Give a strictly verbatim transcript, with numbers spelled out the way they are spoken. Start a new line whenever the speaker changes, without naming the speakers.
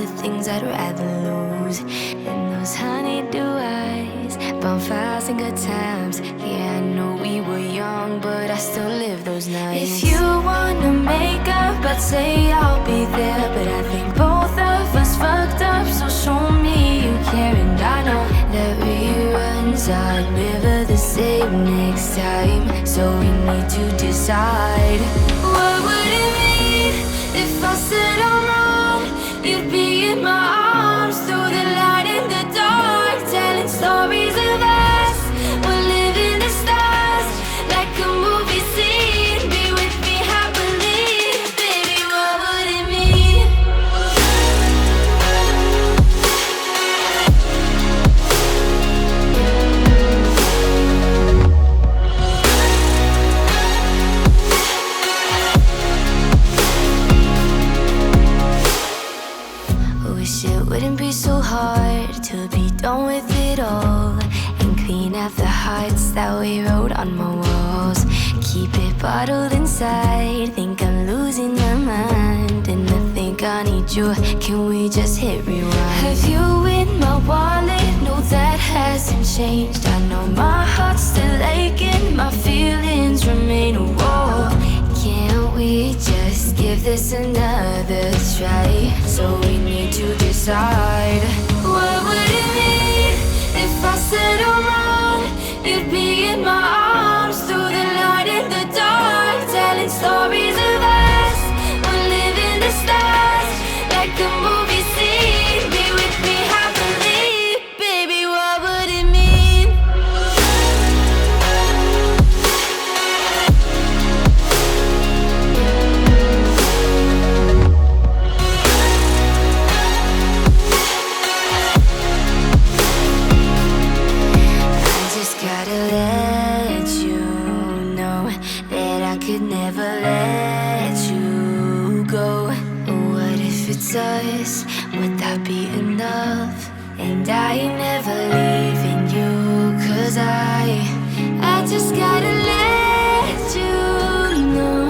things I'd rather lose than those honeydew eyes. Bonfires and good times. Yeah, I know we were young, but I still live those nights. If you wanna make up, I'd say I'll be there, but I think both of us fucked up, so show me you care. And I know that reruns are never the same next time, so we need to decide. What would it mean if I said I'm wrong? You'd be in my arms through the light and the dark, telling stories of us. We're living the stars like a movie scene. Be with me happily, baby, what would it mean? Wish it wouldn't be so hard to be done with it all and clean up the hearts that we wrote on my walls. Keep it bottled inside, think I'm losing my mind, and I think I need you. Can we just hit rewind? Have you in my wallet? No, that hasn't changed. I know my heart's still aching, my feelings remain. Whoa, can't we just give this another try? So we need to decide. What would it mean if I said I'm wrong? You'd be in my arms through the light and the dark, telling stories of us. We're living the stars like a movie scene. Be with me happily, baby, what would it mean? Gotta let you know that I could never let you go. What if it's us? Would that be enough? And I ain't never leaving you, cause I I just gotta let you know